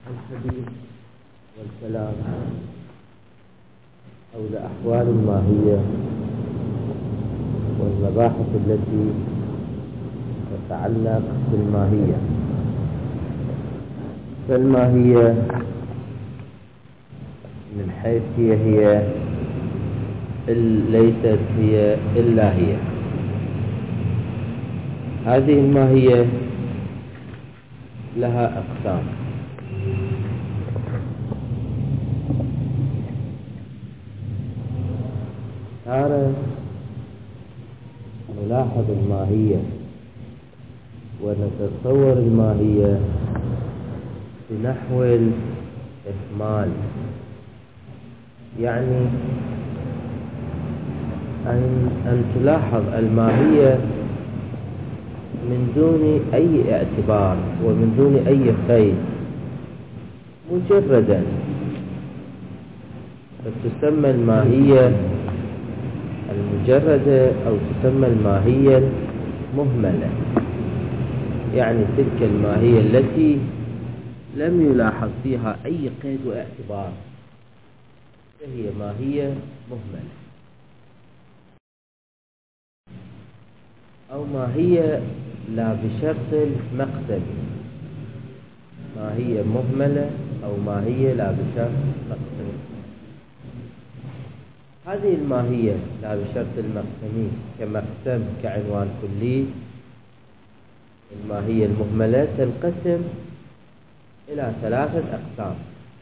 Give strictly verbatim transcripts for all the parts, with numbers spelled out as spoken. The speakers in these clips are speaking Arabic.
الحديث والكلام حول أحوال الماهية والمباحث التي تتعلق بالماهية. فالماهية من حيث هي هي ليست هي إلا هي. هذه الماهية لها أقسام. تارة نلاحظ الماهية ونتصور الماهية بنحو الإكمال، يعني أن, أن تلاحظ الماهية من دون أي اعتبار ومن دون أي قيد مجردا، فتسمى الماهية المجردة أو تسمى الماهية المهملة، يعني تلك الماهية التي لم يلاحظ فيها أي قيد واعتبار فهي ماهية مهملة، أو ماهية لا بشرط المقتضي. ماهية مهملة أو ماهية لا بشرط المقتضي. هذه الماهية لا بشرط المقتضي كمقسم كعنوان كلي. الماهية المهملة تنقسم إلى ثلاثة أقسام.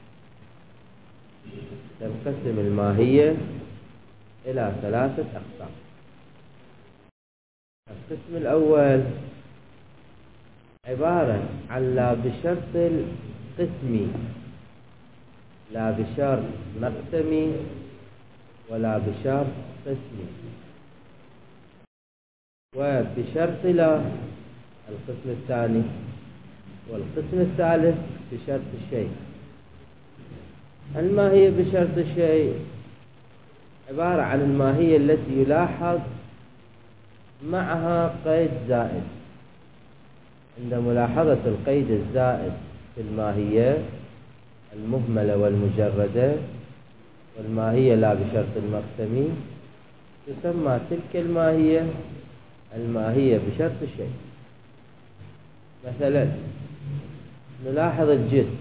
تنقسم الماهية إلى ثلاثة أقسام. القسم الأول عبارة عن لا بشرط القسمي، لا بشرط مقسمي ولا بشرط قسمي، وبشرط لا القسم الثاني، والقسم الثالث بشرط الشيء. الماهية بشرط الشيء عبارة عن الماهية التي يلاحظ معها قيد زائد. عند ملاحظة القيد الزائد في الماهية المهملة والمجردة والماهية لا بشرط المقسمي تسمى تلك الماهية الماهية بشرط الشيء. مثلا نلاحظ الجسم،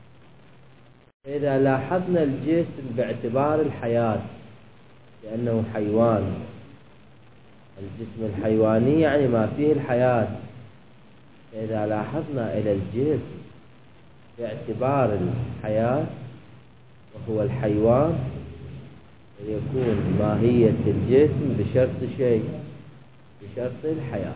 إذا لاحظنا الجسم باعتبار الحياة لأنه حيوان، الجسم الحيواني يعني ما فيه الحياة، إذا لاحظنا إلى الجسم باعتبار الحياة وهو الحيوان يكون ماهية الجسم بشرط شيء، بشرط الحياة.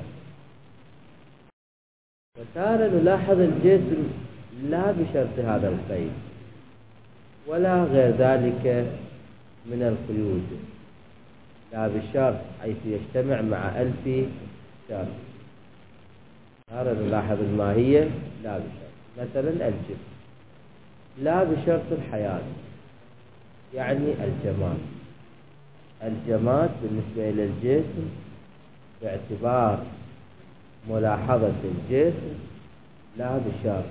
وتارة نلاحظ الجسم لا بشرط هذا القيد ولا غير ذلك من القيود، لا بشرط حيث يجتمع مع ألف شرط. تارة نلاحظ الماهية لا بشرط، مثلا الجسم لا بشرط الحياة يعني الجمال. الجمال بالنسبة إلى الجسم باعتبار ملاحظة الجسم لا بشرط.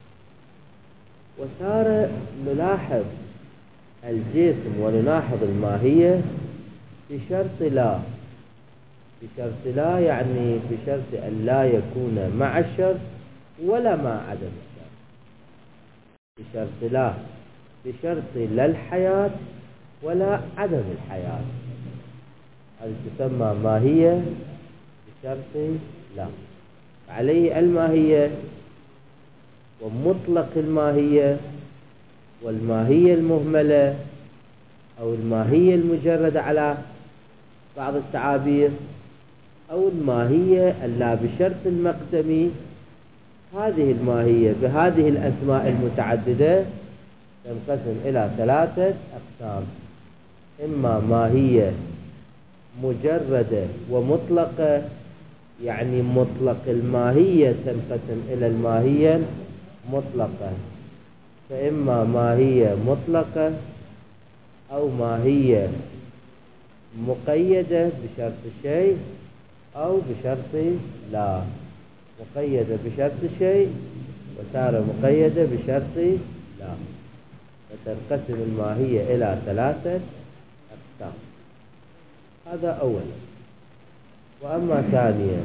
وتارة نلاحظ الجسم ونلاحظ الماهية بشرط لا. بشرط لا يعني بشرط أن لا يكون مع الشرط ولا مع عدم الشرط. بشرط لا بشرط لا الحياة ولا عدم الحياة، هذه تسمى ماهية بشرط لا. عليه الماهية ومطلق الماهية والماهية المهملة أو الماهية المجردة على بعض التعابير أو الماهية اللا بشرط المقسمي. هذه الماهية بهذه الأسماء المتعددة تنقسم إلى ثلاثة أقسام: إما ماهية مجردة ومطلقة، يعني مطلق الماهية تنقسم إلى الماهية المطلقة، فإما ماهية مطلقة أو ماهية مقيدة بشرط شيء أو بشرط لا. مقيدة بشرط شيء وتارة مقيدة بشرط لا. فتنقسم الماهية إلى ثلاثة أقسام. هذا أولا. وأما ثانيا،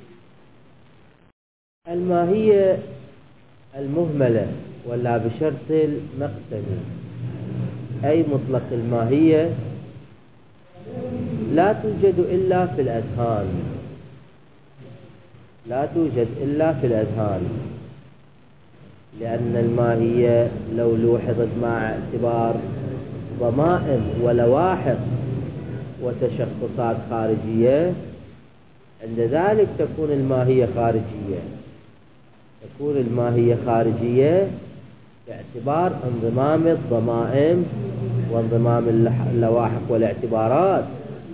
الماهية المهملة ولا بشرط المقسم، أي مطلق الماهية، لا توجد إلا في الأذهان، لا توجد إلا في الأذهان، لأن الماهية لو لوحظت مع اعتبار ضمائم ولواحق وتشخصات خارجية، عند ذلك تكون الماهية خارجية، تكون الماهية خارجية باعتبار انضمام الضمائم وانضمام اللواحق والاعتبارات.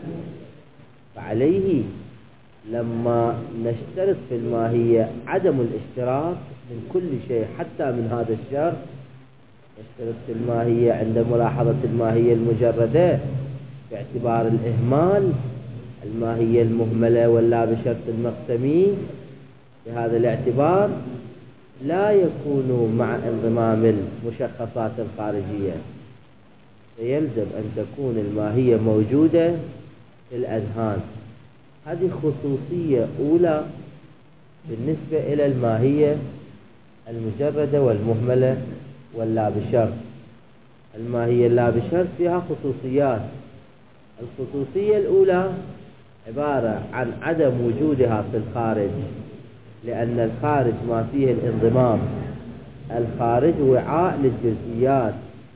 فعليه لما نشترط في الماهية عدم الاشتراك من كل شيء حتى من هذا الشرط، نشترط في الماهية عند ملاحظة الماهية المجردة باعتبار الإهمال الماهية المهملة ولا بشرط المقسمي، بهذا الاعتبار لا يكون مع انضمام المشخصات الخارجية، فيلزم أن تكون الماهية موجودة في الأذهان. هذه خصوصية أولى بالنسبة إلى الماهية المجردة والمهملة واللا بشرط. الماهية اللا بشرط فيها خصوصيات. الخصوصية الأولى عبارة عن عدم وجودها في الخارج، لأن الخارج ما فيه الانضمام. الخارج وعاء للجزئيات،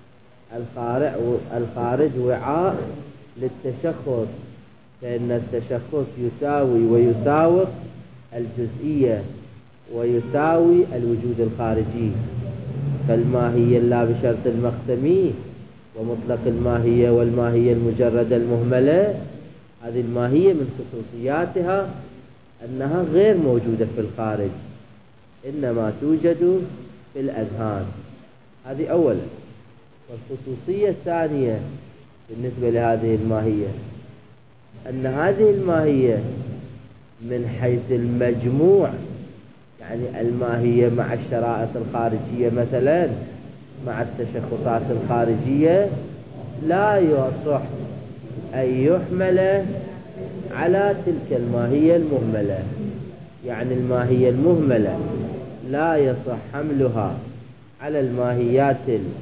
الخارج وعاء للتشخص، فإن التشخص يساوي ويساوق الجزئية ويساوي الوجود الخارجي. فالماهية اللا بشرط المقسمي ومطلق الماهية والماهية المجردة المهملة، هذه الماهية من خصوصياتها أنها غير موجودة في الخارج، إنما توجد في الأذهان. هذه أولا. والخصوصية الثانية بالنسبة لهذه الماهية أن هذه الماهية من حيث المجموع، يعني الماهية مع الشرائط الخارجية مثلا، مع التشخصات الخارجية، لا يصح أن يحمل على تلك الماهية المهملة. يعني الماهية المهملة لا يصح حملها على الماهيات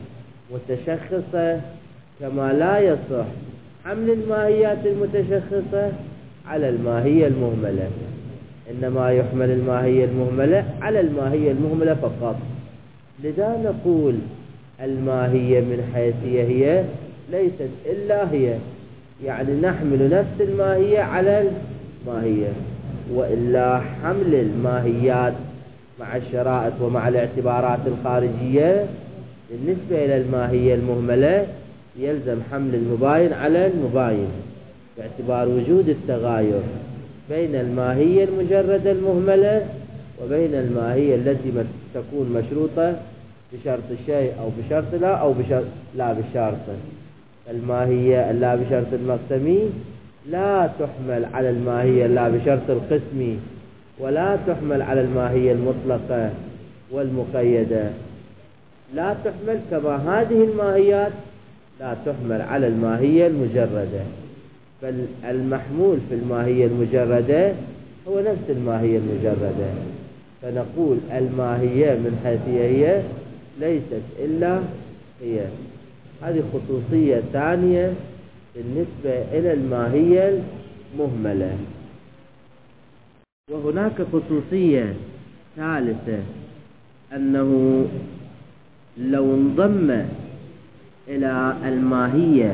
المتشخصة، كما لا يصح حمل الماهيات المتشخصة على الماهية المهملة، إنما يحمل الماهية المهملة على الماهية المهملة فقط. لذا نقول الماهية من حيث هي ليست إلا هي، يعني نحمل نفس الماهية على الماهية، وإلا حمل الماهيات مع الشرائط ومع الاعتبارات الخارجية بالنسبة إلى الماهية المهملة يلزم حمل المباين على المباين، باعتبار وجود التغاير بين الماهية المجردة المهملة وبين الماهية التي تكون مشروطة بشرط الشيء أو بشرط لا أو بشرط لا بشرط. الماهية اللا بشرط المقسمي لا تحمل على الماهية اللا بشرط القسمي، ولا تحمل على الماهية المطلقة والمقيدة، لا تحمل كما هذه الماهيات لا تحمل على الماهية المجردة. بل المحمول في الماهية المجردة هو نفس الماهية المجردة. فنقول الماهية من حيث هي ليست إلا هي. هذه خصوصية ثانية بالنسبة إلى الماهية المهملة. وهناك خصوصية ثالثة، أنه لو انضم إلى الماهية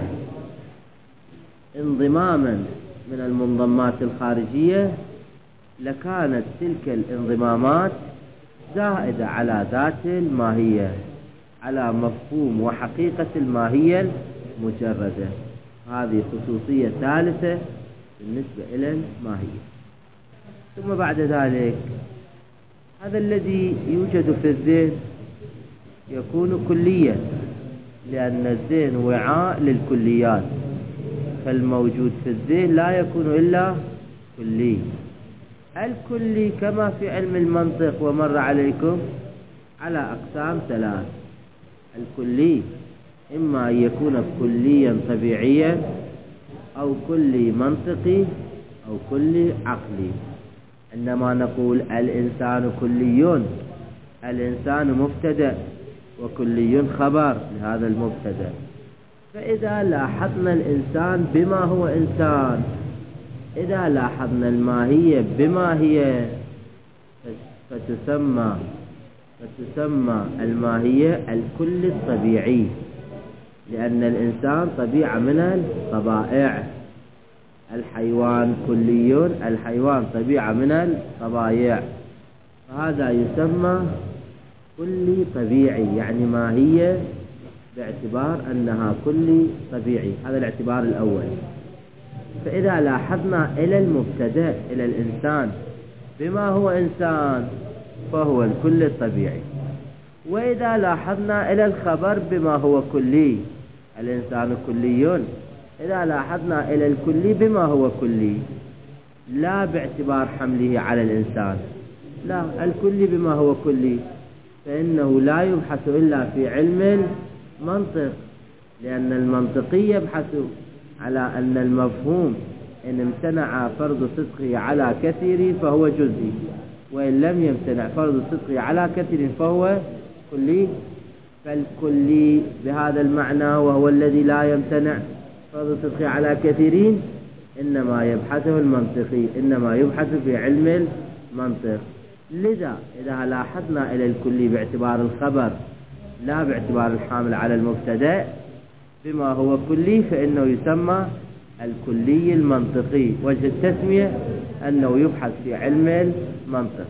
انضماما من المنضمات الخارجية لكانت تلك الانضمامات زائدة على ذات الماهية، على مفهوم وحقيقة الماهية المجردة. هذه خصوصية ثالثة بالنسبة إلى الماهية. ثم بعد ذلك هذا الذي يوجد في الذهن يكون كليا، لأن الذهن وعاء للكليات، فالموجود في الذهن لا يكون إلا كلي. الكلي كما في علم المنطق ومر عليكم على أقسام ثلاث. الكلي إما أن يكون كليا طبيعيا أو كلي منطقي أو كلي عقلي. عندما نقول الإنسان كلي، الإنسان مبتدأ وكلي خبر لهذا المبتدأ. فإذا لاحظنا الإنسان بما هو إنسان، إذا لاحظنا الماهية بما هي، فتسمى فتسمى الماهية الكل الطبيعي، لأن الإنسان طبيعة من الطبائع. الحيوان كلي، الحيوان طبيعة من الطبائع، فهذا يسمى كلي طبيعي، يعني ماهية باعتبار أنها كلي طبيعي. هذا الاعتبار الأول. فإذا لاحظنا إلى المبتدأ إلى الإنسان بما هو إنسان فهو الكل الطبيعي، وإذا لاحظنا إلى الخبر بما هو كلي، الإنسان كلي، إذا لاحظنا إلى الكلي بما هو كلي لا باعتبار حمله على الإنسان، لا، الكلي بما هو كلي، فإنه لا يبحث إلا في علم المنطق، لأن المنطقي يبحث على أن المفهوم إن امتنع فرض صدقه على كثير فهو جزئي، وإن لم يمتنع فرض صدقه على كثير فهو كلي. فالكلي بهذا المعنى وهو الذي لا يمتنع فرض صدقه على كثيرين إنما يبحثه المنطقي، إنما يبحث في علم المنطق. لذا إذا لاحظنا إلى الكلي باعتبار الخبر لا باعتبار الحامل على المبتدأ بما هو كلي فإنه يسمى الكلي المنطقي. وجه التسمية أنه يبحث في علم المنطق.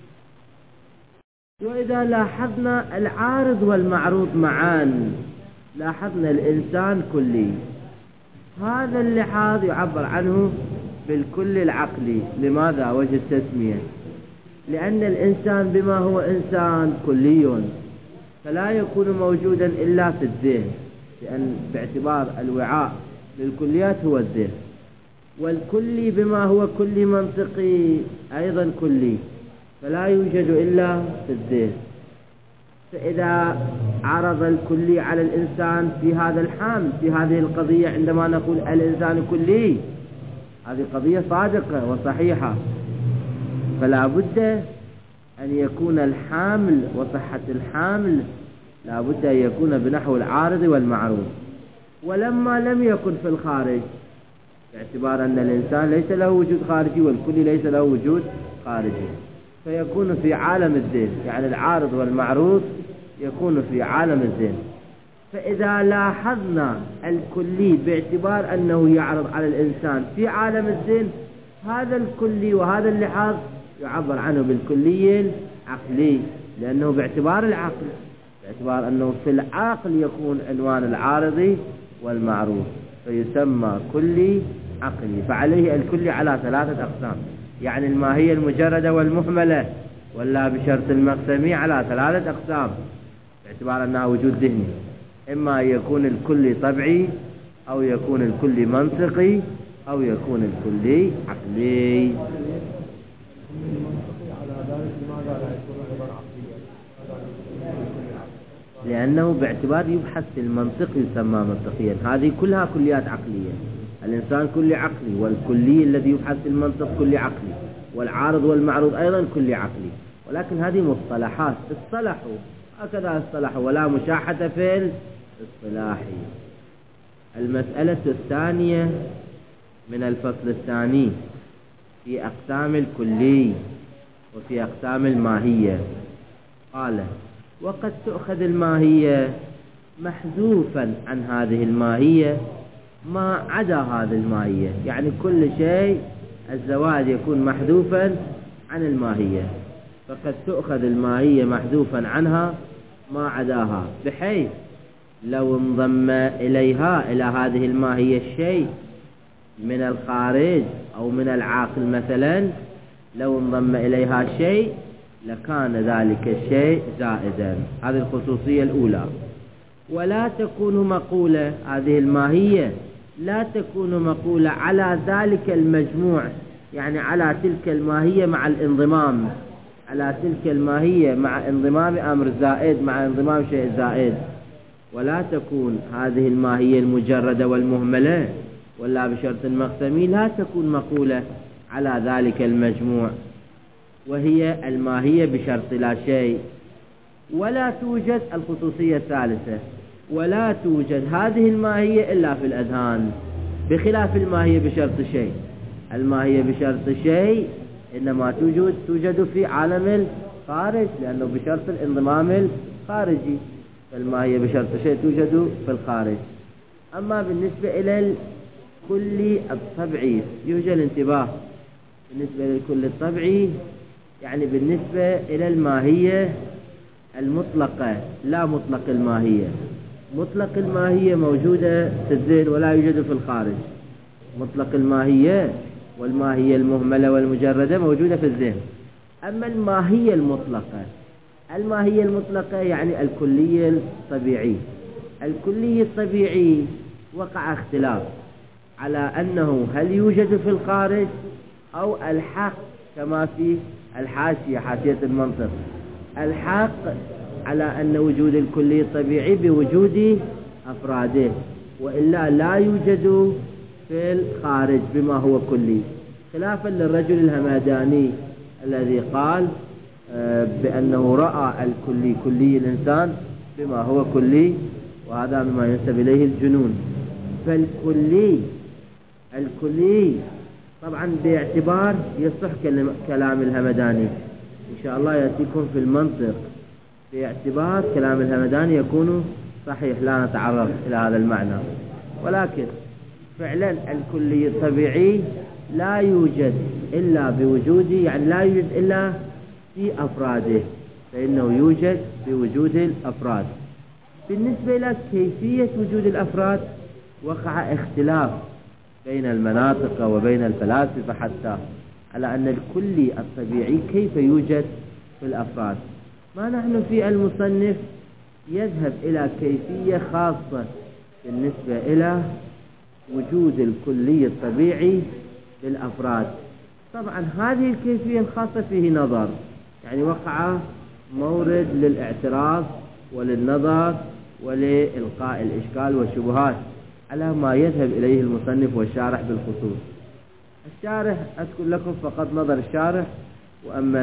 وإذا لاحظنا العارض والمعروض معا لاحظنا الإنسان كلي، هذا اللحاظ يعبر عنه بالكل العقلي. لماذا وجه التسمية؟ لأن الإنسان بما هو إنسان كلي، فلا يكون موجودا إلا في الذهن، لأن باعتبار الوعاء للكليات هو الذهن. والكلي بما هو كلي منطقي أيضا كلي، فلا يوجد إلا في الذهن. فإذا عرض الكلي على الإنسان في هذا الحال، في هذه القضية، عندما نقول الإنسان كلي، هذه قضية صادقة وصحيحة، فلا بد أن يكون الحامل وصحة الحامل لا بد أن يكون بنحو العارض والمعروض. ولما لم يكن في الخارج، باعتبار أن الإنسان ليس له وجود خارجي والكل ليس له وجود خارجي، فيكون في عالم الذهن، يعني العارض والمعروض يكون في عالم الذهن. فإذا لاحظنا الكلي باعتبار أنه يعرض على الإنسان في عالم الذهن، هذا الكلي وهذا اللحاظ يعبر عنه بالكلي العقلي، لأنه باعتبار العقل، باعتبار أنه في العقل يكون عنوان العارض والمعروض، فيسمى كلي عقلي. فعليه الكلي على ثلاثة أقسام، يعني الماهية المجردة والمهملة ولا بشرط المقسمي على ثلاثة أقسام، باعتبار أنها وجود ذهني، إما يكون الكلي طبعي أو يكون الكلي منطقي أو يكون الكلي عقلي. لأنه باعتبار يبحث في المنطق يسمى منطقيا. هذه كلها كليات عقلية، الإنسان كلي عقلي، والكلي الذي يبحث في المنطق كلي عقلي، والعارض والمعروض أيضا كلي عقلي. ولكن هذه مصطلحات اصطلحوا هكذا اصطلحوا، ولا مشاحة في الاصطلاح. المسألة الثانية من الفصل الثاني في أقسام الكلي وفي أقسام الماهية. قال: وقد تؤخذ الماهية محذوفا عن هذه الماهية ما عدا هذه الماهية، يعني كل شيء الزواج يكون محذوفا عن الماهية، فقد تؤخذ الماهية محذوفا عنها ما عداها، بحيث لو انضم إليها إلى هذه الماهية الشيء من الخارج أو من العاقل مثلا، لو انضم إليها شيء لكان ذلك الشيء زائدا. هذه الخصوصية الأولى. ولا تكون مقولة، هذه الماهية لا تكون مقولة على ذلك المجموع، يعني على تلك الماهية مع الانضمام، على تلك الماهية مع انضمام أمر زائد مع انضمام شيء زائد، ولا تكون هذه الماهية المجردة والمهملة ولا بشرط مقسمي لا تكون مقولة على ذلك المجموع، وهي الماهية بشرط لا شيء. ولا توجد الخصوصية الثالثة، ولا توجد هذه الماهية إلا في الأذهان، بخلاف الماهية بشرط شيء. الماهية بشرط شيء إنما توجد توجد في عالم الخارج، لأنه بشرط الانضمام الخارجي، فالماهية بشرط شيء توجد في الخارج. أما بالنسبة إلى الكل الطبعي يوجد انتباه. بالنسبة للكل الطبعي يعني بالنسبة إلى الماهية المطلقة لا مطلق الماهية. مطلق الماهية موجودة في الذهن ولا يوجد في الخارج. مطلق الماهية والماهية المهملة والمجردة موجودة في الذهن. أما الماهية المطلقة، الماهية المطلقة يعني الكلي الطبيعي. الكلي الطبيعي وقع اختلاف على أنه هل يوجد في الخارج أو الحق، كما في الحاشية حاشية المنطق. الحق على أن وجود الكلي الطبيعي بوجود أفراده، وإلا لا يوجد في الخارج بما هو كلي، خلافا للرجل الهمداني الذي قال بأنه رأى الكلي كلي الإنسان بما هو كلي، وهذا مما ينسب إليه الجنون. فالكلي الكلي طبعا باعتبار يصح كلام الهمداني إن شاء الله يأتيكم في المنطق، باعتبار كلام الهمداني يكون صحيح، لا نتعرض إلى هذا المعنى. ولكن فعلا الكلي الطبيعي لا يوجد إلا بوجوده، يعني لا يوجد إلا في أفراده، فإنه يوجد بوجود الأفراد. بالنسبة إلى كيفية وجود الأفراد وقع اختلاف بين المناطق وبين الفلاسفة حتى على أن الكلي الطبيعي كيف يوجد في الأفراد. ما نحن في المصنف يذهب إلى كيفية خاصة بالنسبة إلى وجود الكلي الطبيعي للأفراد. طبعا هذه الكيفية الخاصة فيه نظر، يعني وقع مورد للاعتراض وللنظر ولإلقاء الإشكال والشبهات على ما يذهب إليه المصنف والشارح بالخصوص. الشارح أذكر لكم فقط نظر الشارح، وأما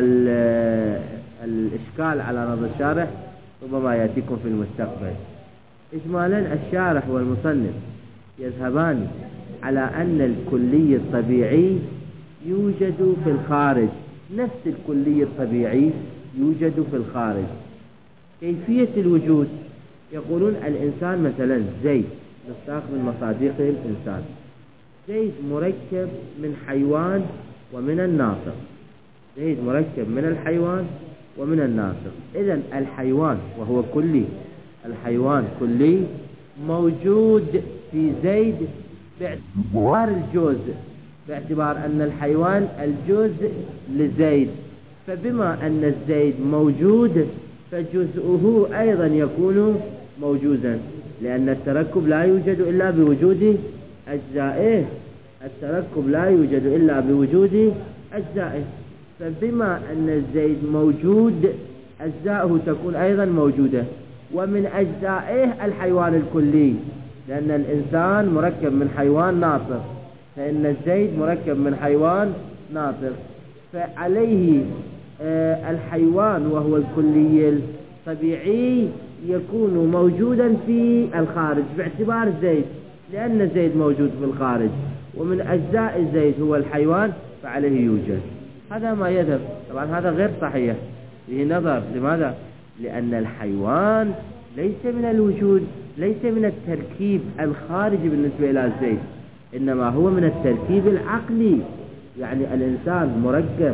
الإشكال على نظر الشارح ربما يأتيكم في المستقبل. إجمالا الشارح والمصنف يذهبان على أن الكلي الطبيعي يوجد في الخارج، نفس الكلي الطبيعي يوجد في الخارج. كيفية الوجود يقولون الإنسان مثلا زيد، نستاخذ من مصادقه الإنسان. زيد مركب من حيوان ومن الناطق. زيد مركب من الحيوان ومن الناطق. إذن الحيوان وهو كلي، الحيوان كلي موجود في زيد باعتبار الجزء، باعتبار أن الحيوان الجزء لزيد، فبما أن الزيد موجود فجزءه أيضا يكون موجودا، لأن التركب لا يوجد إلا بوجود أجزائه. التركب لا يوجد إلا بوجود أجزائه، فبما أن الزيد موجود أجزائه تكون أيضا موجودة، ومن أجزائه الحيوان الكلي، لأن الإنسان مركب من حيوان ناطق، فإن الزيد مركب من حيوان ناطق، فعليه آه الحيوان وهو الكلي الطبيعي يكون موجودا في الخارج باعتبار الزيد، لأن الزيد موجود في الخارج، ومن أجزاء الزيد هو الحيوان فعليه يوجد. هذا ما يذهب. طبعا هذا غير صحيح، فيه نظر. لماذا؟ لأن الحيوان ليس من الوجود، ليس من التركيب الخارجي بالنسبة إلى الزيد، إنما هو من التركيب العقلي. يعني الإنسان مركب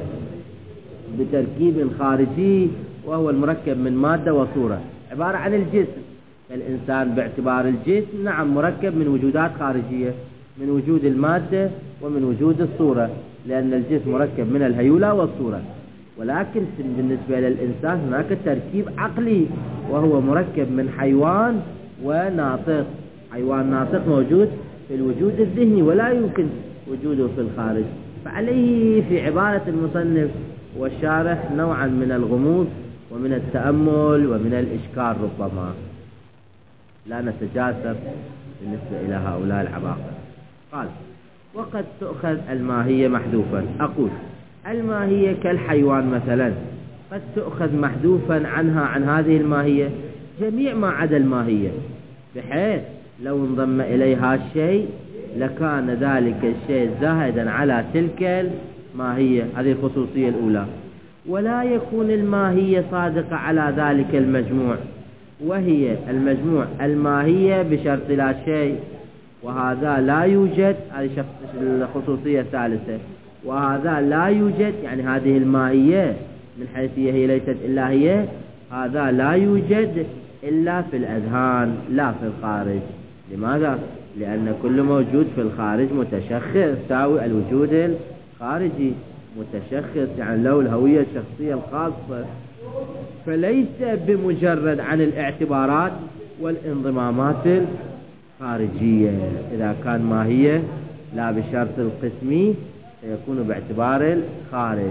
بتركيب خارجي، وهو المركب من مادة وصورة، عبارة عن الجسم. الإنسان باعتبار الجسم نعم مركب من وجودات خارجية، من وجود المادة ومن وجود الصورة، لأن الجسم مركب من الهيولة والصورة. ولكن بالنسبة للإنسان هناك تركيب عقلي، وهو مركب من حيوان وناطق. حيوان ناطق موجود في الوجود الذهني ولا يمكن وجوده في الخارج. فعليه في عبارة المصنف والشارح نوعا من الغموض ومن التأمل ومن الإشكال، ربما لا نتجاسر بالنسبة إلى هؤلاء العباقرة. قال: وقد تؤخذ الماهية محذوفا. أقول: الماهية كالحيوان مثلا قد تؤخذ محذوفا عنها عن هذه الماهية جميع ما عدا الماهية، بحيث لو انضم إليها الشيء لكان ذلك الشيء زاهدا على تلك الماهية. هذه الخصوصية الأولى. ولا يكون الماهية صادقة على ذلك المجموع، وهي المجموع الماهية بشرط لا شيء، وهذا لا يوجد. هذه الخصوصية الثالثة. وهذا لا يوجد، يعني هذه الماهية من حيث هي ليست إلا هي، هذا لا يوجد إلا في الأذهان لا في الخارج. لماذا؟ لأن كل موجود في الخارج متشخص، تساوي الوجود الخارجي متشخص، يعني له الهوية الشخصية الخاصة، فليس بمجرد عن الاعتبارات والانضمامات الخارجية. إذا كان ماهية لا بشرط القسمي سيكون باعتبار الخارج.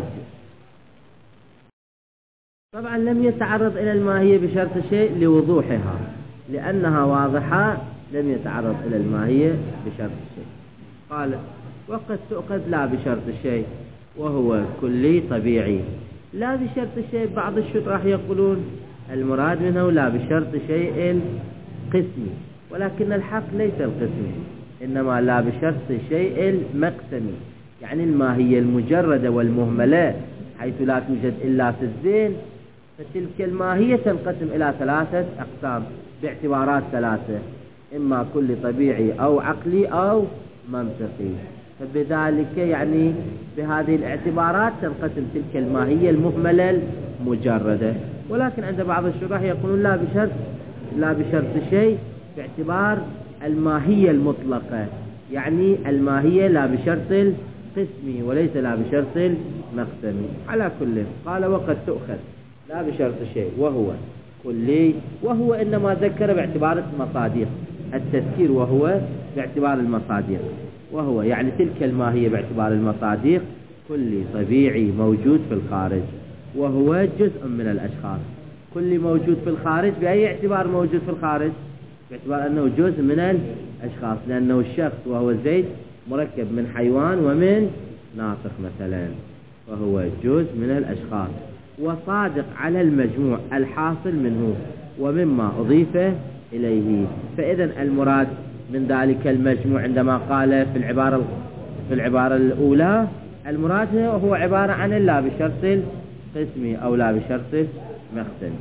طبعا لم يتعرض إلى الماهية بشرط شيء لوضوحها، لأنها واضحة لم يتعرض إلى الماهية بشرط شيء. قال: وقد تؤخذ لا بشرط شيء، وهو كلي طبيعي. لا بشرط شيء بعض الشراح يقولون المراد منه لا بشرط شيء قسمي، ولكن الحق ليس القسمي، إنما لا بشرط شيء مقسمي، يعني الماهية المجردة والمهملة حيث لا توجد إلا في الذهن، فتلك الماهية تنقسم إلى ثلاثة أقسام باعتبارات ثلاثة، إما كل طبيعي أو عقلي أو منطقي. فبذلك يعني بهذه الاعتبارات تنقسم تلك الماهية المهملة المجردة. ولكن عند بعض الشراح يقولون لا بشرط لا بشرط شيء باعتبار الماهية المطلقة، يعني الماهية لا بشرط القسمي وليس لا بشرط المقسمي. على كل قال: وقد تؤخذ لا بشرط شيء، وهو كلي. وهو إنما ذكر باعتبار المصادق، التذكير وهو باعتبار المصادق، وهو يعني تلك الماهية باعتبار المصادق كلي طبيعي موجود في الخارج، وهو جزء من الأشخاص. كل موجود في الخارج بأي اعتبار موجود في الخارج؟ باعتبار أنه جزء من الأشخاص، لأنه الشخص وهو زيد مركب من حيوان ومن ناطق مثلا، وهو جزء من الأشخاص، وصادق على المجموع الحاصل منه ومما أضيف إليه. فإذا المراد من ذلك المجموع عندما قال في العبارة في العبارة الأولى المراد هو عبارة عن لا بشرط القسمي أو لا بشرط مقسمي،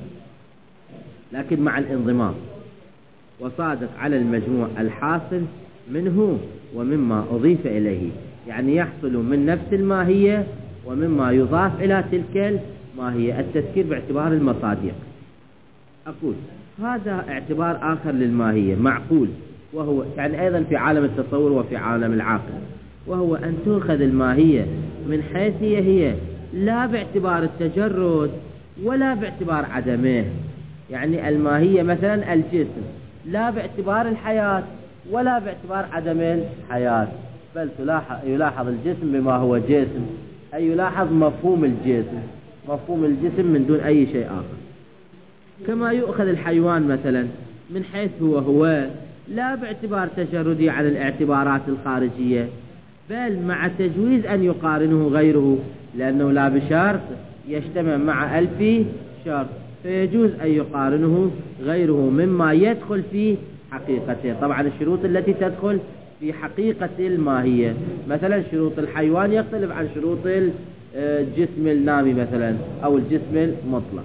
لكن مع الانضمام، وصادق على المجموع الحاصل منه ومما أضيف إليه، يعني يحصل من نفس الماهية ومما يضاف إلى تلك الماهية. التذكير باعتبار المصادق. أقول هذا اعتبار آخر للماهية معقول، وهو يعني أيضا في عالم التصور وفي عالم العاقل، وهو أن تأخذ الماهية من حيث هي, هي لا باعتبار التجرد ولا باعتبار عدمه. يعني الماهية مثلا الجسم لا باعتبار الحياة ولا باعتبار عدم الحياة، بل يلاحظ الجسم بما هو جسم، أي يلاحظ مفهوم الجسم مفهوم الجسم من دون أي شيء آخر. كما يؤخذ الحيوان مثلا من حيث هو هو لا باعتبار تجردي عن الاعتبارات الخارجية، بل مع تجويز أن يقارنه غيره، لأنه لا بشرط يجتمع مع ألف شرط، فيجوز أن يقارنه غيره مما يدخل في حقيقته. طبعا الشروط التي تدخل في حقيقة الماهية، مثلا شروط الحيوان يختلف عن شروط الجسم النامي مثلا أو الجسم المطلق،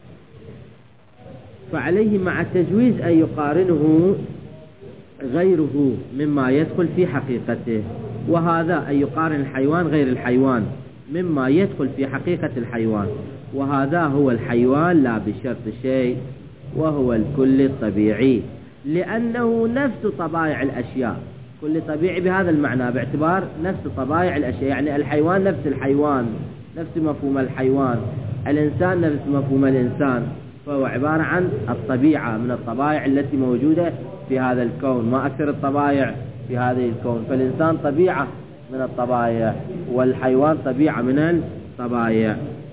فعليه مع تجويز أن يقارنه غيره مما يدخل في حقيقته، وهذا أن يقارن الحيوان غير الحيوان مما يدخل في حقيقة الحيوان، وهذا هو الحيوان لا بشرط شيء، وهو الكل الطبيعي، لأنه نفس طبائع الأشياء. كل طبيعي بهذا المعنى باعتبار نفس طبائع الأشياء، يعني الحيوان نفس الحيوان، نفس مفهوم الحيوان، الإنسان نفس مفهوم الإنسان، فهو عبارة عن الطبيعة من الطبائع التي موجودة في هذا الكون، ما أكثر الطبائع في هذه الكون. فالإنسان طبيعة من الطبائع والحيوان طبيعة من الطبائع.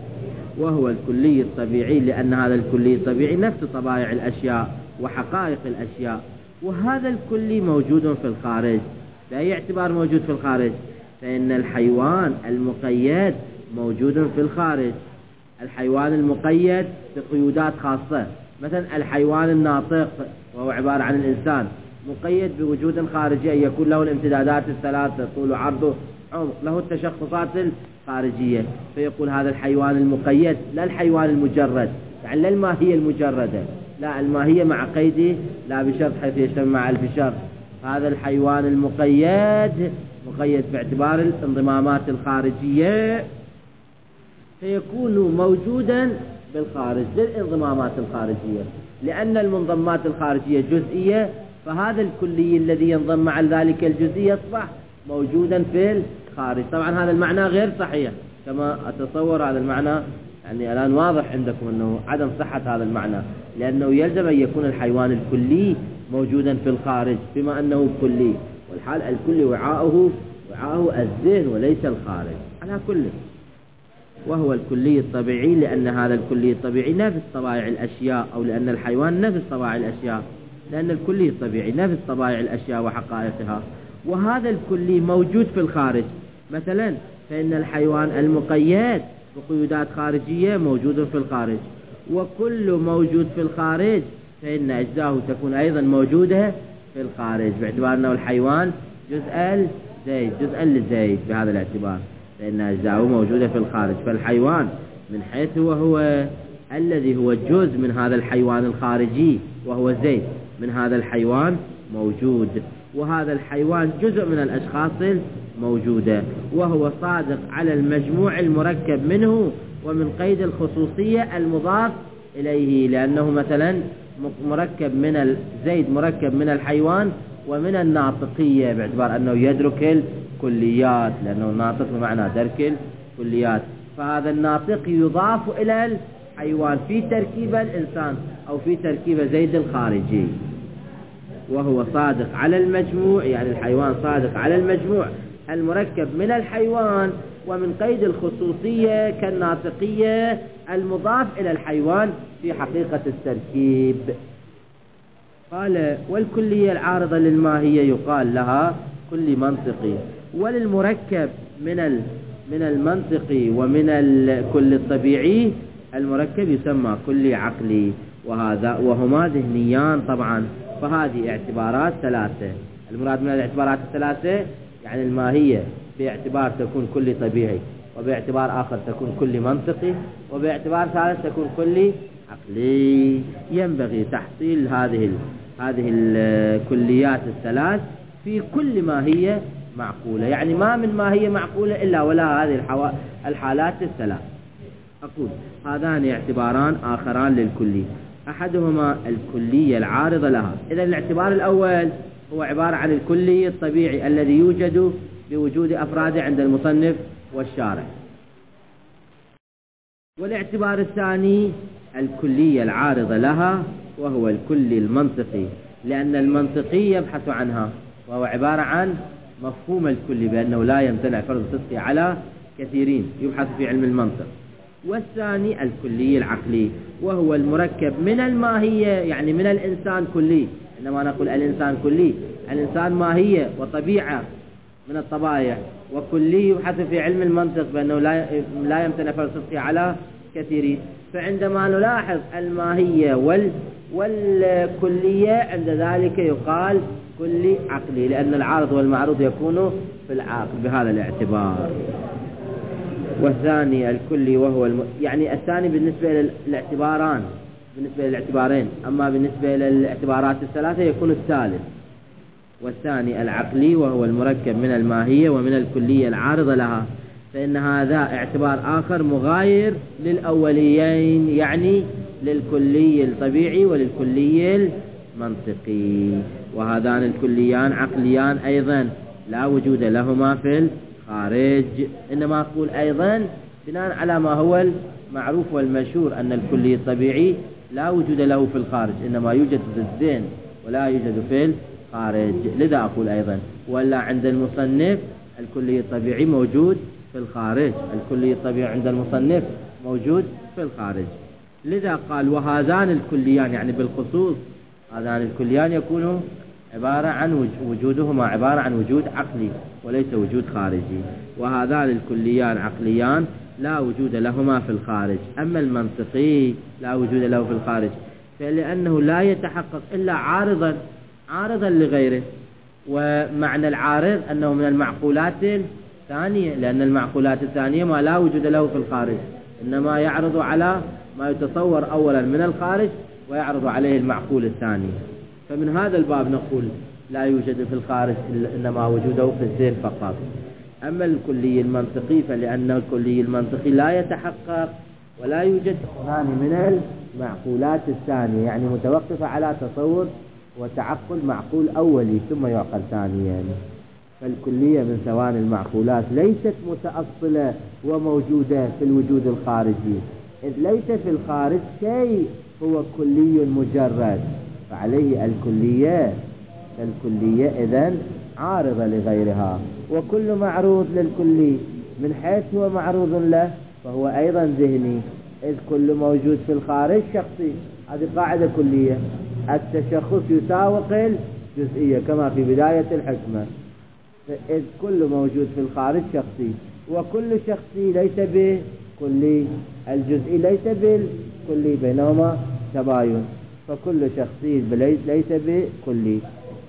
وهو الكلي الطبيعي لأن هذا الكلي الطبيعي نفس طبائع الأشياء وحقائق الأشياء، وهذا الكلي موجود في الخارج. بأي اعتبار موجود في الخارج؟ فإن الحيوان المقيد موجود في الخارج. الحيوان المقيد بقيودات خاصة، مثلا الحيوان الناطق وهو عبارة عن الإنسان مقيد بوجود خارجي، أن يكون له الامتدادات الثلاثة طول وعرض عمق، له التشخصات الخارجية، فيقول هذا الحيوان المقيد، لا الحيوان المجرد، يعني لا الماهية المجردة، لا الماهية مع قيده لا بشرط حيث يجتمع مع ألف شرط. هذا الحيوان المقيد مقيد باعتبار الانضمامات الخارجية، فيكون موجودا بالخارج للانضمامات الخارجية، لأن المنضمات الخارجية جزئية، فهذا الكلي الذي ينضم مع ذلك الجزئي يصبح موجودا في الخارج. طبعا هذا المعنى غير صحيح كما أتصور، هذا المعنى يعني الآن واضح عندكم أنه عدم صحة هذا المعنى، لأنه يلزم أن يكون الحيوان الكلي موجودا في الخارج بما أنه كلي، والحال الكلي وعاؤه وعاؤه الذهن وليس الخارج على كل. وهو الكلي الطبيعي لأن هذا الكلي الطبيعي نفس طبائع الأشياء، أو لأن الحيوان نفس طبائع الأشياء، لأن الكلي الطبيعي نفس طبائع الأشياء وحقائقها، وهذا الكلي موجود في الخارج. مثلا فإن الحيوان المقيد بقيودات خارجية موجود في الخارج، وكل موجود في الخارج فإن أجزاءه تكون أيضا موجودة في الخارج، باعتبار أنه الحيوان جزءا زيد جزءا لزيد، بهذا الاعتبار فإن أجزاءه موجودة في الخارج. فالحيوان من حيث وهو الذي هو جزء من هذا الحيوان الخارجي وهو زيد من هذا الحيوان موجود، وهذا الحيوان جزء من الأشخاص الموجودة، وهو صادق على المجموع المركب منه ومن قيد الخصوصية المضاف إليه، لأنه مثلا مركب من الزيد مركب من الحيوان ومن الناطقية، باعتبار أنه يدرك الكليات، لأنه ناطق بمعنى درك الكليات، فهذا الناطق يضاف إلى الحيوان في تركيب الإنسان أو في تركيب زيد الخارجي. وهو صادق على المجموع، يعني الحيوان صادق على المجموع المركب من الحيوان ومن قيد الخصوصية كالناطقية المضاف إلى الحيوان في حقيقة التركيب. قال والكلية العارضة للماهية يقال لها كلي منطقي، وللمركب من من المنطقي ومن الكل الطبيعي المركب يسمى كلي عقلي، وهذا وهما ذهنيان طبعا. فهذه اعتبارات ثلاثة. المراد من الاعتبارات الثلاثة يعني الماهية باعتبار تكون كلي طبيعي، وباعتبار آخر تكون كلي منطقي، وباعتبار ثالث تكون كلي عقلي. ينبغي تحصيل هذه هذه الكليات الثلاث في كل ماهية معقولة، يعني ما من ماهية معقولة إلا ولا هذه الحالات الثلاث. أقول هذان اعتباران آخران للكلي، أحدهما الكلية العارضة لها. إذا الاعتبار الأول هو عبارة عن الكلي الطبيعي الذي يوجد بوجود أفراده عند المصنف والشارح، والاعتبار الثاني الكلية العارضة لها وهو الكلي المنطقي، لأن المنطقي يبحث عنها، وهو عبارة عن مفهوم الكلي بأنه لا يمتنع فرض صدقه على كثيرين يبحث في علم المنطق. والثاني الكلي العقلي وهو المركب من الماهية، يعني من الإنسان كلي. عندما نقول الإنسان كلي، الإنسان ماهية وطبيعة من الطبائع، وكلي يبحث في علم المنطق بأنه لا لا يمتنع فرض صدقه على كثيرين. فعندما نلاحظ الماهية وال والكلية عند ذلك يقال كلي عقلي، لأن العارض والمعروض يكون في العقل بهذا الاعتبار. والثاني الكلي وهو الم... يعني الثاني بالنسبة للاعتباران بالنسبة للاعتبارين، أما بالنسبة للاعتبارات الثلاثة يكون الثالث. والثاني العقلي وهو المركب من الماهية ومن الكلية العارضة لها، فإن هذا اعتبار آخر مغاير للأوليين، يعني للكلي الطبيعي وللكلي المنطقي. وهذان الكليان عقليان أيضا لا وجود لهما في الخارج، إنما أقول أيضا بناء على ما هو المعروف والمشهور أن الكلي الطبيعي لا وجود له في الخارج، إنما يوجد في الذهن ولا يوجد في الخارج. لذا أقول أيضا ولا عند المصنف الكلي الطبيعي موجود في الخارج، الكلي الطبيعي عند المصنف موجود في الخارج. لذا قال وهذان الكليان، يعني بالخصوص هذان الكليان يكون عبارة عن وجودهما عبارة عن وجود عقلي وليس وجود خارجي. وهذان الكليان عقليان لا وجود لهما في الخارج. أما المنطقي لا وجود له في الخارج فلأنه لا يتحقق إلا عارضا عارضا لغيره. ومعنى العارض أنه من المعقولات الثانية، لأن المعقولات الثانية ما لا وجود له في الخارج، إنما يعرض على ما يتصور أولا من الخارج ويعرض عليه المعقول الثاني. فمن هذا الباب نقول لا يوجد في الخارج إنما وجوده في الذهن فقط. أما الكلي المنطقي فلأن الكلي المنطقي لا يتحقق ولا يوجد ثاني من المعقولات الثانية، يعني متوقفة على تصور وتعقل معقول أولي ثم يعقل ثانيا. فالكلية من ثواني المعقولات ليست متأصلة وموجودة في الوجود الخارجي، إذ ليس في الخارج شيء هو كلي مجرد، فعليه الكلية الكلية إذن عارضة لغيرها. وكل معروض للكلي من حيث هو معروض له فهو أيضا ذهني، إذ كل موجود في الخارج شخصي. هذه قاعدة كلية، التشخص يساوق الجزئية كما في بداية الحكمة. إذ كل موجود في الخارج شخصي، وكل شخصي ليس بكلي، الجزئي ليس بالكلي، بينهما تباين، فكل شخصي ليس بكلي.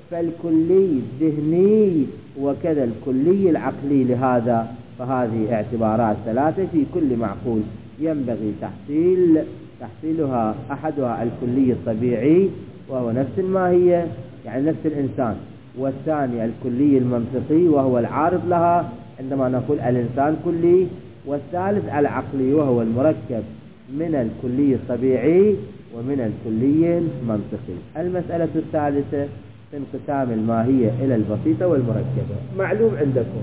فالكلي الذهني وكذا الكلي العقلي. لهذا فهذه اعتبارات ثلاثة في كل معقول ينبغي تحصيل تحصيلها. أحدها الكلي الطبيعي وهو نفس الماهية يعني نفس الإنسان، والثاني الكلي المنطقي وهو العارض لها عندما نقول الإنسان كلي، والثالث العقلي وهو المركب من الكلي الطبيعي ومن الكلي المنطقي. المسألة الثالثة في انقسام الماهية إلى البسيطة والمركبة. معلوم عندكم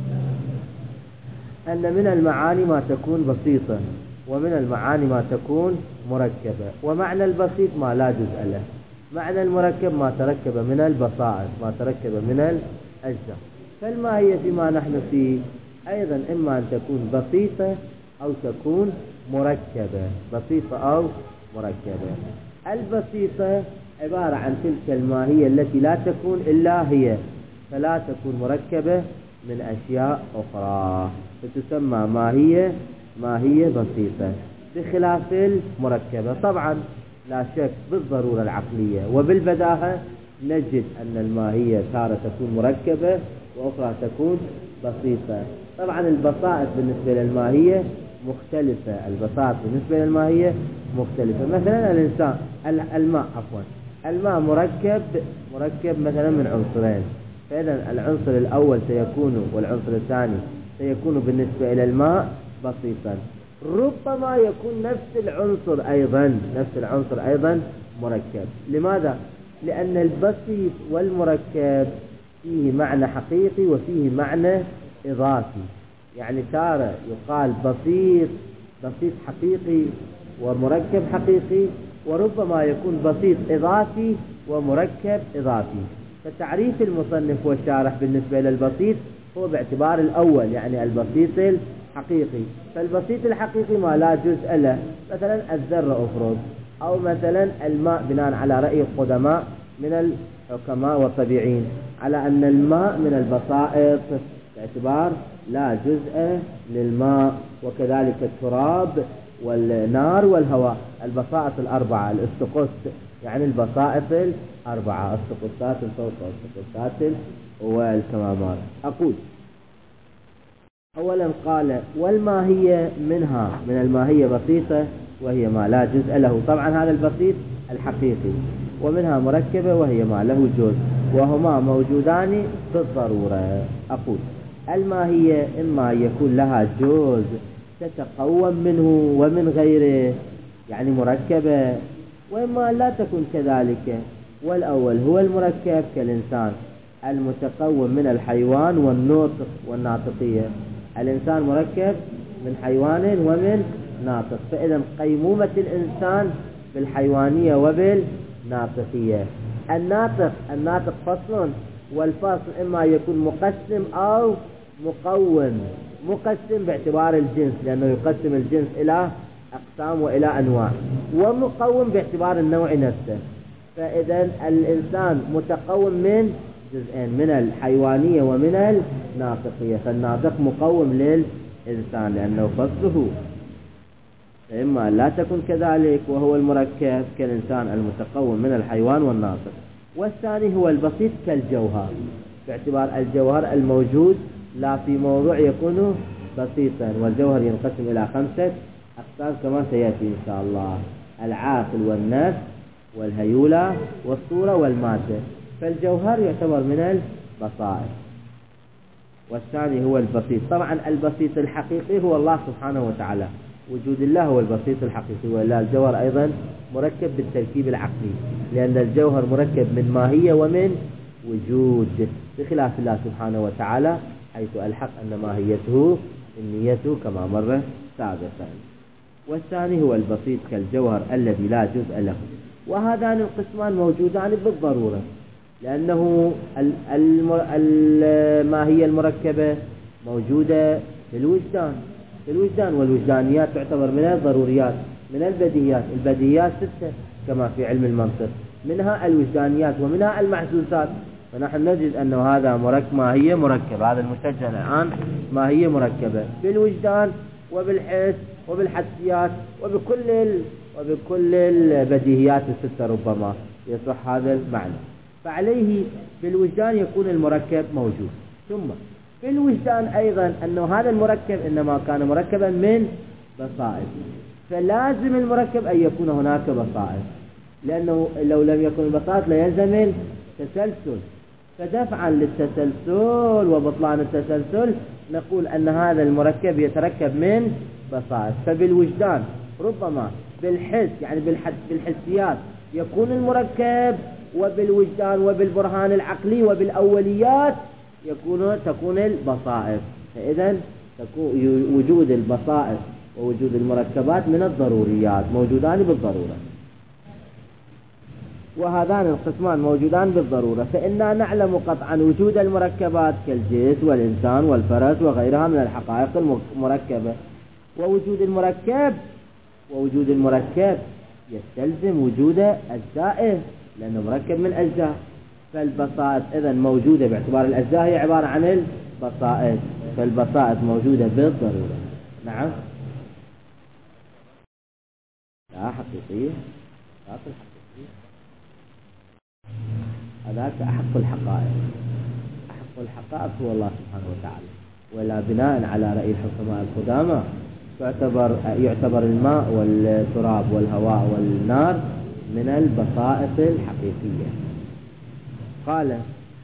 أن من المعاني ما تكون بسيطة ومن المعاني ما تكون مركبة. ومعنى البسيط ما لا جزء له، معنى المركب ما تركب من البسائط، ما تركب من الأجزاء. فالماهية فيما نحن فيه أيضا إما أن تكون بسيطة أو تكون مركبة، بسيطة أو مركبة. البسيطة عبارة عن تلك الماهية التي لا تكون إلا هي، فلا تكون مركبة من أشياء أخرى، فتسمى ماهية ماهية بسيطة، بخلاف المركبة. طبعا لا شك بالضرورة العقلية وبالبداهة نجد أن الماهية تارة تكون مركبة وأخرى تكون بسيطة. طبعا البسائط بالنسبة للماهية مختلفة، البسائط بالنسبة للماهية مختلفة. مثلا الإنسان الماء عفوا الماء مركب مركب مثلا من عنصرين، فإذا العنصر الأول سيكون والعنصر الثاني سيكون بالنسبة إلى الماء بسيطا. ربما يكون نفس العنصر أيضا نفس العنصر أيضا مركب. لماذا؟ لأن البسيط والمركب فيه معنى حقيقي وفيه معنى إضافي. يعني تارة يقال بسيط بسيط حقيقي ومركب حقيقي، وربما يكون بسيط إضافي ومركب إضافي. فتعريف المصنف والشارح بالنسبة للبسيط هو باعتبار الأول، يعني البسيط الحقيقي. فالبسيط الحقيقي ما لا جزء له، مثلا الذرة أفرض، أو مثلا الماء بناء على رأي القدماء من الحكماء والطبيعيين على أن الماء من البسائط باعتبار لا جزء للماء، وكذلك التراب والنار والهواء، البسائط الأربعة، الاستقص يعني البسائط الأربعة، السقطات الفوق والسقطات والكمامات. أقول أولا قال والماهية منها من الماهية بسيطة وهي ما لا جزء له، طبعا هذا البسيط الحقيقي، ومنها مركبة وهي ما له جزء، وهما موجودان بالضرورة. أقول الماهية إما يكون لها جزء تتقوم منه ومن غيره يعني مركبة، وإما لا تكون كذلك. والأول هو المركب كالإنسان المتقوم من الحيوان والنطق والناطقية. الإنسان مركب من حيوان ومن ناطق، فإذا قيمومة الإنسان بالحيوانية وبالناطقية. الناطق الناطق فصل، والفصل إما يكون مقسم أو مقوم. مقسم باعتبار الجنس لأنه يقسم الجنس إلى أقسام وإلى أنواع، ومقوم باعتبار النوع نفسه. فإذا الإنسان متقوم من جزئين، من الحيوانية ومن الناطقية. فالناطق مقوم للإنسان لأنه فصله، فإما لا تكون كذلك وهو المركب كالإنسان المتقوم من الحيوان والناطق. والثاني هو البسيط كالجوهر، باعتبار الجوهر الموجود لا في موضوع يكون بسيطا. والجوهر ينقسم إلى خمسة أقسام كما سيأتي إن شاء الله: العاقل والنفس والهيولة والصورة والمادة. فالجوهر يعتبر من البسائط. والثاني هو البسيط. طبعا البسيط الحقيقي هو الله سبحانه وتعالى، وجود الله هو البسيط الحقيقي. ولا الجوهر أيضا مركب بالتركيب العقلي، لأن الجوهر مركب من ماهية ومن وجود، بخلاف الله سبحانه وتعالى حيث الحق أن ماهيته النية كما مر سابقا. والثاني هو البسيط كالجوهر الذي لا جزء له. وهذان القسمان موجودان بالضرورة، لأنه الماهية المركبة موجودة في الوجدان في الوجدان والوجدانيات تعتبر من الضروريات، من البديهيات. البديهيات ستة كما في علم المنطق، منها الوجدانيات ومنها المحسوسات. فنحن نجد أنه هذا مركب ماهية مركبة، هذا المسجل الآن ماهية مركبة بالوجدان وبالحس وبالحسيات وبكل ال... وبكل البديهيات الستة ربما يصح هذا المعنى. فعليه بالوجدان يكون المركب موجود. ثم في الوجدان أيضا أنه هذا المركب إنما كان مركبا من بسائط، فلازم المركب أن يكون هناك بسائط، لأنه لو لم يكن البسائط ليلزم التسلسل. فدفعا للتسلسل وبطلان التسلسل نقول أن هذا المركب يتركب من بسائط. فبالوجدان ربما بالحس يعني بالحس بالحسيات يكون المركب، وبالوجدان وبالبرهان العقلي وبالأوليات يكون تكون البسائط. فإذا وجود البسائط ووجود المركبات من الضروريات، موجودان بالضرورة. وهذان القسمان موجودان بالضرورة. فإننا نعلم قطعا وجود المركبات كالجسم والإنسان والفرس وغيرها من الحقائق المركبة. ووجود المركب ووجود المركب يستلزم وجود أجزائه، لأنه مركب من أجزاء. فالبسائط إذن موجودة باعتبار الأجزاء هي عبارة عن البسائط. فالبسائط موجودة بالضرورة. نعم، لا حقيقية، لا حقيقية، هذاك أحق الحقائق. أحق الحقائق هو الله سبحانه وتعالى. ولا بناء على رأي الحكماء القدامى يعتبر يعتبر الماء والتراب والهواء والنار من البسائط الحقيقية. قال: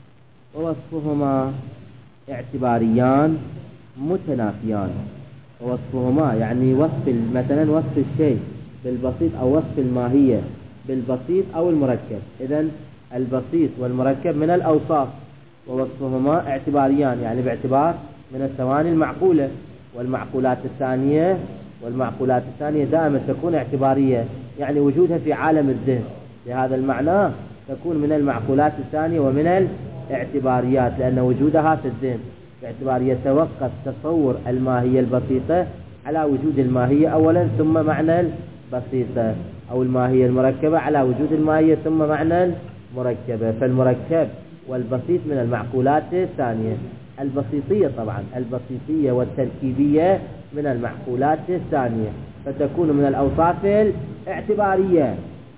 ووصفهما اعتباريان متنافيان. ووصفهما يعني وصف مثلا وصف الشيء بالبسيط أو وصف الماهية بالبسيط أو المركب. إذن البسيط والمركب من الأوصاف، ووصفهما اعتباريان يعني باعتبار من الثواني المعقولة. والمعقولات الثانية والمعقولات الثانية دائما تكون اعتبارية، يعني وجودها في عالم الذهن. لهذا المعنى تكون من المعقولات الثانية ومن الاعتباريات، لأن وجودها في الذهن باعتبار يتوقف تصور الماهية البسيطة على وجود الماهية أولا ثم معنى البسيطة، أو الماهية المركبة على وجود الماهية ثم معنى المركبة. فالمركب والبسيط من المعقولات الثانية. البسيطية طبعا البسيطية والتركيبية من المعقولات الثانية، فتكون من الأوصاف الاعتبارية.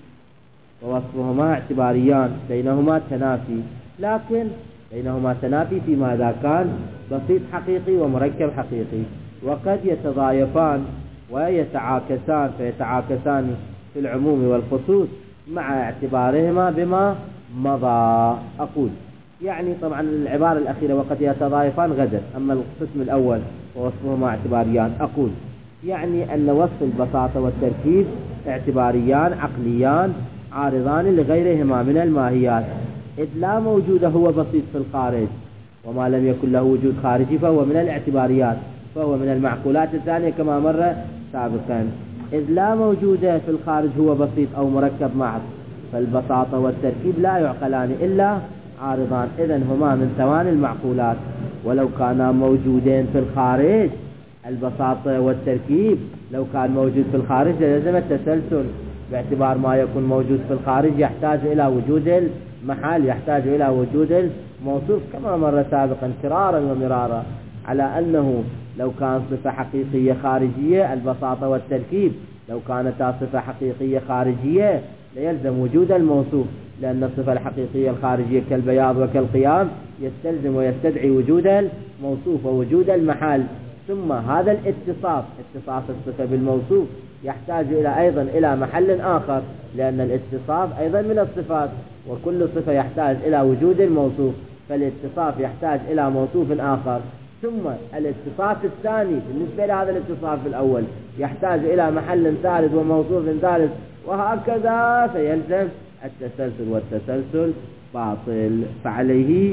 ووصفهما اعتباريان بينهما تنافي، لكن بينهما تنافي فيما إذا كان بسيط حقيقي ومركب حقيقي، وقد يتضايفان ويتعاكسان فيتعاكسان في العموم والخصوص مع اعتبارهما بما مضى. أقول يعني طبعا العبارة الأخيرة وقد يتضايفان غدا، أما القسم الأول ووصفهما اعتباريان أقول يعني أن وصف البساطة والتركيب اعتباريان عقليان عارضان لغيرهما من الماهيات، إذ لا موجود هو بسيط في الخارج، وما لم يكن له وجود خارجي فهو من الاعتباريات، فهو من المعقولات الثانية كما مر سابقا. إذ لا موجود في الخارج هو بسيط أو مركب محض، فالبساطة والتركيب لا يعقلان إلا عارضان، إذن هما من ثواني المعقولات. ولو كانا موجودين في الخارج البساطة والتركيب لو كان موجود في الخارج لازم التسلسل، باعتبار ما يكون موجود في الخارج يحتاج إلى وجود المحل، يحتاج إلى وجود الموصوف، كما مر سابقا كرارا ومرارا على أنه لو كان صفة حقيقية خارجية البساطة والتركيب، لو كانت صفة حقيقية خارجية ليلزم وجود الموصوف، لأن الصفة الحقيقية الخارجية كالبياض وكالقيام يستلزم ويستدعي وجود الموصوف ووجود المحل. ثم هذا الاتصاف، اتصاف الصفة بالموصوف يحتاج إلى أيضا إلى محل آخر، لأن الاتصاف أيضا من الصفات، وكل صفة يحتاج إلى وجود الموصوف، فالاتصاف يحتاج إلى موصوف آخر. ثم الاتصاف الثاني بالنسبة لهذا الاتصاف الأول يحتاج إلى محل ثالث وموصوف ثالث، وهكذا فيلزم التسلسل، والتسلسل باطل. فعليه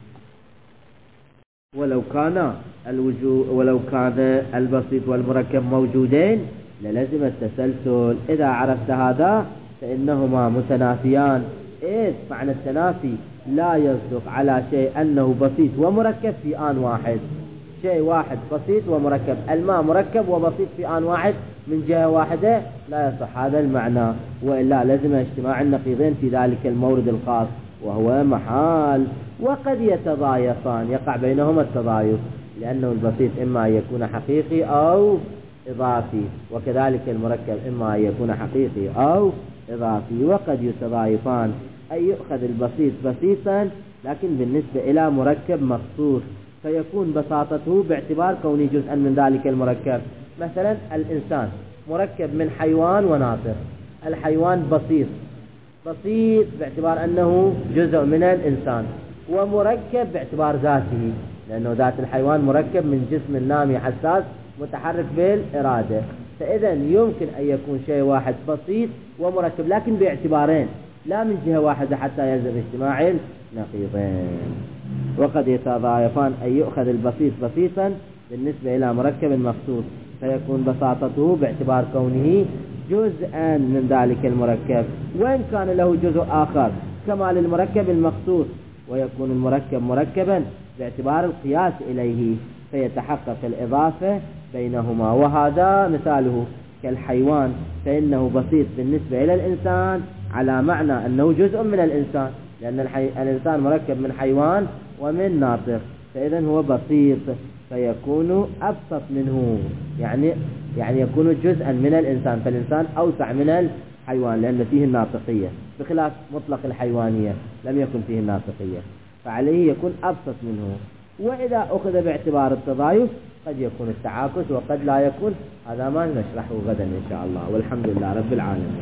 ولو كان الوجود ولو كان البسيط والمركب موجودين للزم التسلسل. إذا عرفت هذا فإنهما متنافيان. إذ معنى التنافي لا يصدق على شيء أنه بسيط ومركب في آن واحد، شيء واحد بسيط ومركب، الماء مركب وبسيط في آن واحد من جهة واحدة، لا يصح هذا المعنى، وإلا لازم اجتماع النقيضين في ذلك المورد الخاص وهو محال. وقد يتضايقان، يقع بينهما التضايق، لأنه البسيط إما أن يكون حقيقي أو إضافي، وكذلك المركب إما أن يكون حقيقي أو إضافي. وقد يتضايقان أي يؤخذ البسيط بسيطا لكن بالنسبة إلى مركب مخصوص، فيكون بساطته باعتبار كونه جزءا من ذلك المركب. مثلا الإنسان مركب من حيوان وناطق، الحيوان بسيط، بسيط باعتبار أنه جزء من الإنسان، ومركب باعتبار ذاته، لأنه ذات الحيوان مركب من جسم نامي حساس متحرك بالإرادة. فإذا يمكن أن يكون شيء واحد بسيط ومركب لكن باعتبارين، لا من جهة واحدة حتى يلزم اجتماع النقيضين. وقد يتضايقان أن يؤخذ البسيط بسيطا بالنسبة إلى مركب مخصوص، فيكون بساطته باعتبار كونه جزءا من ذلك المركب، وإن كان له جزء آخر كما للمركب المخصوص، ويكون المركب مركبا باعتبار القياس إليه، فيتحقق الإضافة بينهما. وهذا مثاله كالحيوان، فإنه بسيط بالنسبة إلى الإنسان على معنى أنه جزء من الإنسان، لأن الحي... الإنسان مركب من حيوان ومن ناطق، فإذا هو بسيط فيكون أبسط منه، يعني يعني يكون جزءا من الإنسان، فالإنسان أوسع من الحيوان لأن فيه الناطقية، بخلاف مطلق الحيوانية لم يكن فيه الناطقية، فعليه يكون أبسط منه. وإذا أخذ باعتبار التضايف قد يكون التعاكس وقد لا يكون، هذا ما نشرحه غدا إن شاء الله، والحمد لله رب العالمين.